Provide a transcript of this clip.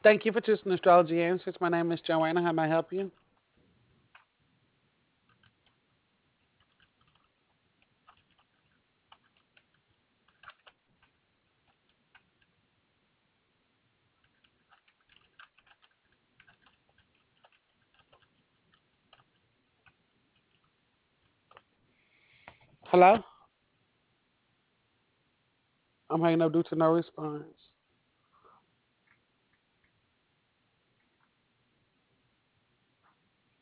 Thank you for choosing Astrology Answers. My name is Joanna. How may I help you? Hello? I'm hanging up due to no response.